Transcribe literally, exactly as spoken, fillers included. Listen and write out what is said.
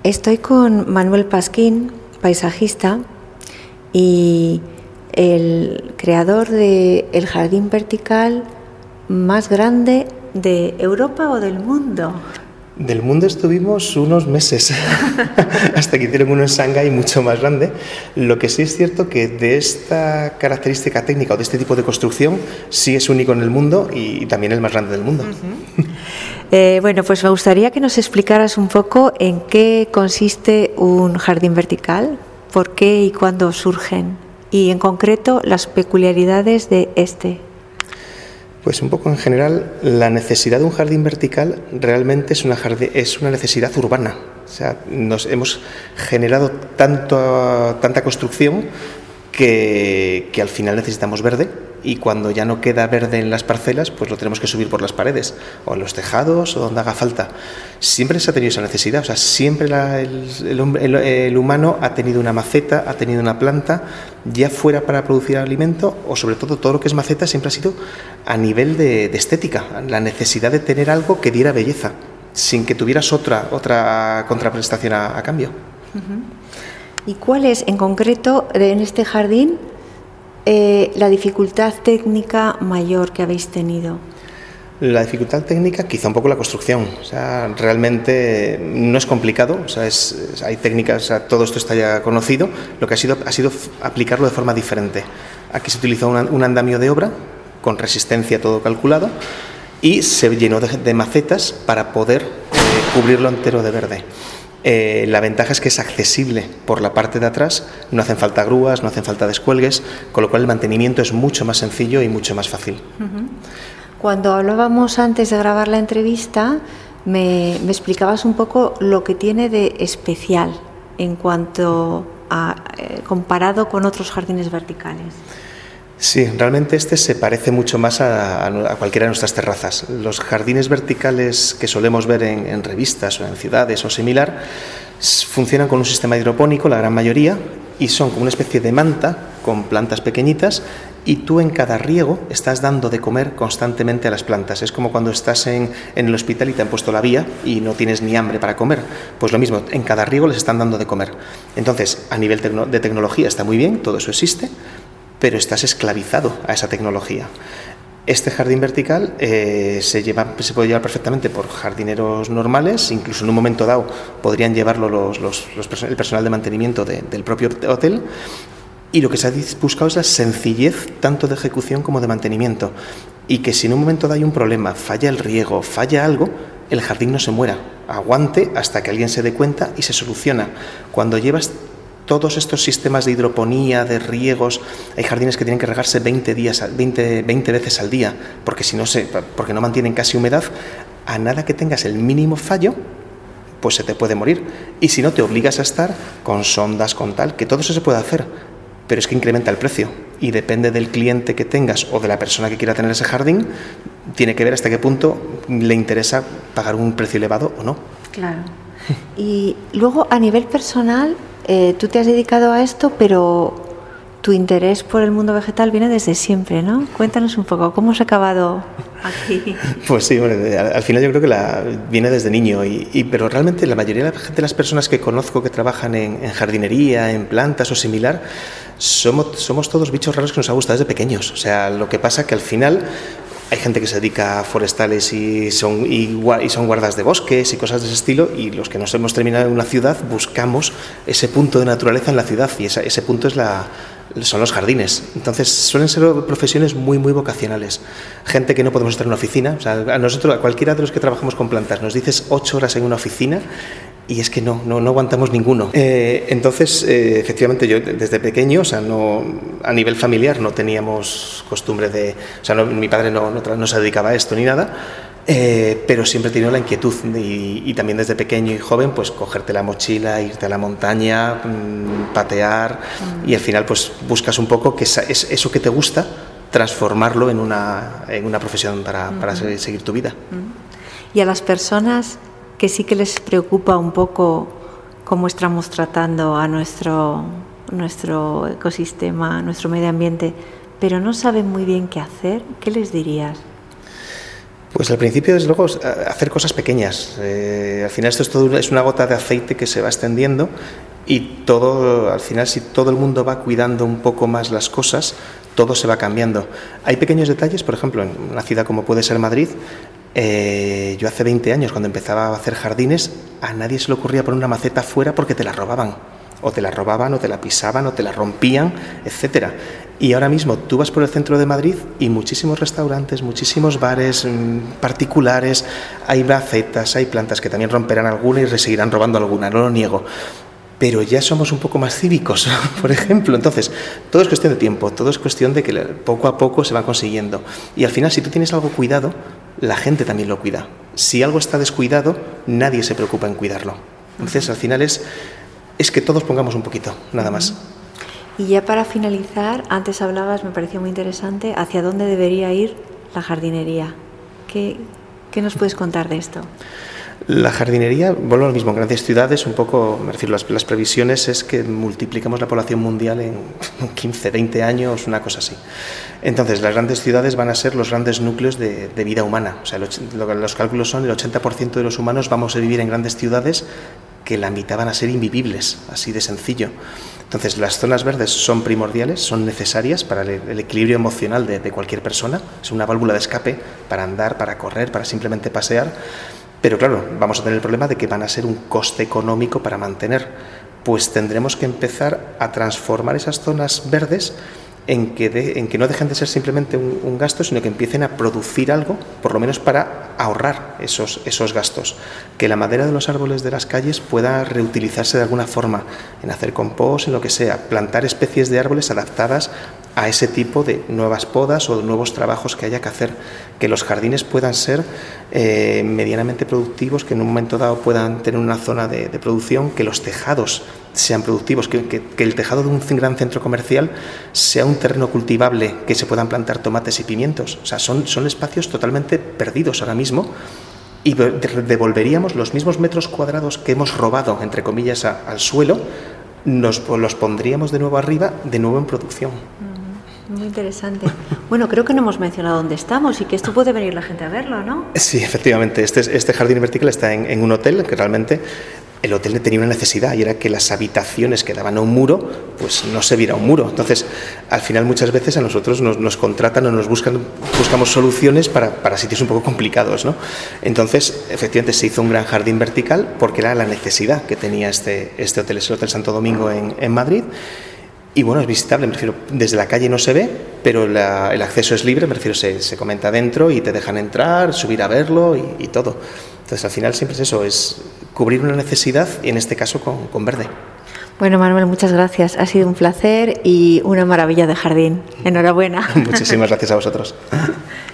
Estoy con Manuel Pasquín, paisajista y el creador del jardín vertical más grande de Europa o del mundo. Del mundo estuvimos unos meses, hasta que hicieron uno en Shanghái mucho más grande. Lo que sí es cierto que de esta característica técnica o de este tipo de construcción sí es único en el mundo y también el más grande del mundo. Uh-huh. eh, bueno, pues me gustaría que nos explicaras un poco en qué consiste un jardín vertical, por qué y cuándo surgen y en concreto las peculiaridades de este. Pues un poco en general, la necesidad de un jardín vertical realmente es una, jardín, es una necesidad urbana. O sea, nos hemos generado tanto, tanta construcción que, que al final necesitamos verde, y cuando ya no queda verde en las parcelas, pues lo tenemos que subir por las paredes o en los tejados o donde haga falta. Siempre se ha tenido esa necesidad, o sea, siempre la, el, el, el humano ha tenido una maceta, ha tenido una planta, ya fuera para producir alimento o sobre todo todo lo que es maceta siempre ha sido a nivel de, de estética, la necesidad de tener algo que diera belleza, sin que tuvieras otra, otra contraprestación a, a cambio. Uh-huh. ¿Y cuál es en concreto en este jardín Eh, la dificultad técnica mayor que habéis tenido? La dificultad técnica, quizá un poco la construcción. O sea, realmente no es complicado. O sea, es, es, hay técnicas, o sea, todo esto está ya conocido. Lo que ha sido ha sido aplicarlo de forma diferente. Aquí se utilizó un, un andamio de obra con resistencia, todo calculado, y se llenó de, de macetas para poder eh, cubrirlo entero de verde. Eh, la ventaja es que es accesible por la parte de atrás, no hacen falta grúas, no hacen falta descuelgues, con lo cual el mantenimiento es mucho más sencillo y mucho más fácil. Uh-huh. Cuando hablábamos antes de grabar la entrevista, me, me explicabas un poco lo que tiene de especial en cuanto a eh, comparado con otros jardines verticales. Sí, realmente este se parece mucho más a, a, a cualquiera de nuestras terrazas. Los jardines verticales que solemos ver en, en revistas o en ciudades o similar funcionan con un sistema hidropónico, la gran mayoría, y son como una especie de manta con plantas pequeñitas, y tú en cada riego estás dando de comer constantemente a las plantas. Es como cuando estás en, en el hospital y te han puesto la vía y no tienes ni hambre para comer. Pues lo mismo, en cada riego les están dando de comer. Entonces, a nivel tecno- de tecnología está muy bien, todo eso existe, pero estás esclavizado a esa tecnología. Este jardín vertical eh, se, lleva, se puede llevar perfectamente por jardineros normales, incluso en un momento dado podrían llevarlo los, los, los, el personal de mantenimiento de, del propio hotel, y lo que se ha buscado es la sencillez tanto de ejecución como de mantenimiento, y que si en un momento dado hay un problema, falla el riego, falla algo, el jardín no se muera, aguante hasta que alguien se dé cuenta y se soluciona. Cuando llevas todos estos sistemas de hidroponía, de riegos, hay jardines que tienen que regarse veinte, días, veinte, veinte veces al día, porque si no se, porque no mantienen casi humedad. A nada que tengas el mínimo fallo, pues se te puede morir. Y si no, te obligas a estar con sondas, con tal, que todo eso se puede hacer, pero es que incrementa el precio. Y depende del cliente que tengas o de la persona que quiera tener ese jardín, tiene que ver hasta qué punto le interesa pagar un precio elevado o no. Claro. Y luego, a nivel personal, Eh, tú te has dedicado a esto, pero tu interés por el mundo vegetal viene desde siempre, ¿no? Cuéntanos un poco, ¿cómo has acabado aquí? Pues sí, bueno, al, al final yo creo que la, viene desde niño, y, y, pero realmente la mayoría de, la, de las personas que conozco que trabajan en, en jardinería, en plantas o similar, somos, somos todos bichos raros que nos ha gustado desde pequeños. O sea, lo que pasa que al final hay gente que se dedica a forestales y son, y, y son guardas de bosques y cosas de ese estilo, y los que nos hemos terminado en una ciudad buscamos ese punto de naturaleza en la ciudad, y esa, ese punto es la, son los jardines. Entonces suelen ser profesiones muy muy vocacionales. Gente que no podemos estar en una oficina. O sea, a nosotros, a cualquiera de los que trabajamos con plantas, nos dices ocho horas en una oficina y es que no, no, no aguantamos ninguno. Eh, entonces, eh, efectivamente, yo desde pequeño, o sea, no, a nivel familiar no teníamos costumbre de... O sea, no, mi padre no, no, no se dedicaba a esto ni nada, eh, pero siempre he tenido la inquietud, y, y también desde pequeño y joven, pues cogerte la mochila, irte a la montaña, mmm, patear, mm. y al final pues buscas un poco que esa, es eso que te gusta, transformarlo en una, en una profesión para, mm. para seguir tu vida. Mm. Y a las personas que sí que les preocupa un poco cómo estamos tratando a nuestro, nuestro ecosistema, nuestro medio ambiente, pero no saben muy bien qué hacer, ¿qué les dirías? Pues al principio, desde luego, hacer cosas pequeñas. Eh, al final esto es, todo, es una gota de aceite que se va extendiendo y todo, al final, si todo el mundo va cuidando un poco más las cosas, todo se va cambiando. Hay pequeños detalles, por ejemplo, en una ciudad como puede ser Madrid, eh, yo hace veinte años, cuando empezaba a hacer jardines, a nadie se le ocurría poner una maceta fuera porque te la robaban. O te la robaban, o te la pisaban, o te la rompían, etcétera. Y ahora mismo tú vas por el centro de Madrid y muchísimos restaurantes, muchísimos bares mmm, particulares, hay macetas, hay plantas que también romperán alguna y seguirán robando alguna, no lo niego. Pero ya somos un poco más cívicos, por ejemplo. Entonces, todo es cuestión de tiempo, todo es cuestión de que poco a poco se va consiguiendo. Y al final, si tú tienes algo cuidado, la gente también lo cuida. Si algo está descuidado, nadie se preocupa en cuidarlo. Entonces, al final es... es que todos pongamos un poquito, nada más. Y ya para finalizar, antes hablabas, me pareció muy interesante, hacia dónde debería ir la jardinería. ¿Qué, qué nos puedes contar de esto? La jardinería, vuelvo a lo mismo, en grandes ciudades, un poco, me refiero, las, las previsiones es que multiplicamos la población mundial en quince, veinte años, una cosa así. Entonces, las grandes ciudades van a ser los grandes núcleos de, de vida humana. O sea, lo, lo, los cálculos son el ochenta por ciento de los humanos vamos a vivir en grandes ciudades, que la mitad van a ser invivibles, así de sencillo. Entonces, las zonas verdes son primordiales, son necesarias para el, el equilibrio emocional de, de cualquier persona. Es una válvula de escape para andar, para correr, para simplemente pasear. Pero claro, vamos a tener el problema de que van a ser un coste económico para mantener. Pues tendremos que empezar a transformar esas zonas verdes en que, de, en que no dejen de ser simplemente un, un gasto, sino que empiecen a producir algo, por lo menos para ahorrar esos, esos gastos. Que la madera de los árboles de las calles pueda reutilizarse de alguna forma, en hacer compost, en lo que sea, plantar especies de árboles adaptadas a ese tipo de nuevas podas o de nuevos trabajos que haya que hacer, que los jardines puedan ser eh, medianamente productivos, que en un momento dado puedan tener una zona de, de producción, que los tejados sean productivos, que, que, que el tejado de un gran centro comercial sea un terreno cultivable, que se puedan plantar tomates y pimientos. O sea, son, son espacios totalmente perdidos ahora mismo y devolveríamos los mismos metros cuadrados que hemos robado, entre comillas, a, al suelo, nos los pondríamos de nuevo arriba, de nuevo en producción. Muy interesante. Bueno, creo que no hemos mencionado dónde estamos y que esto puede venir la gente a verlo, ¿no? Sí, efectivamente. Este, este jardín vertical está en, en un hotel que realmente el hotel tenía una necesidad y era que las habitaciones que daban a un muro, pues no se viera un muro. Entonces, al final muchas veces a nosotros nos, nos contratan o nos buscan, buscamos soluciones para, para sitios un poco complicados, ¿no? Entonces, efectivamente se hizo un gran jardín vertical porque era la necesidad que tenía este, este hotel, es el Hotel Santo Domingo en, en Madrid. Y bueno, es visitable, me refiero, desde la calle no se ve, pero la, el acceso es libre, me refiero, se, se comenta dentro y te dejan entrar, subir a verlo y, y todo. Entonces, al final siempre es eso, es cubrir una necesidad y en este caso con, con verde. Bueno, Manuel, muchas gracias. Ha sido un placer y una maravilla de jardín. Enhorabuena. Muchísimas gracias a vosotros.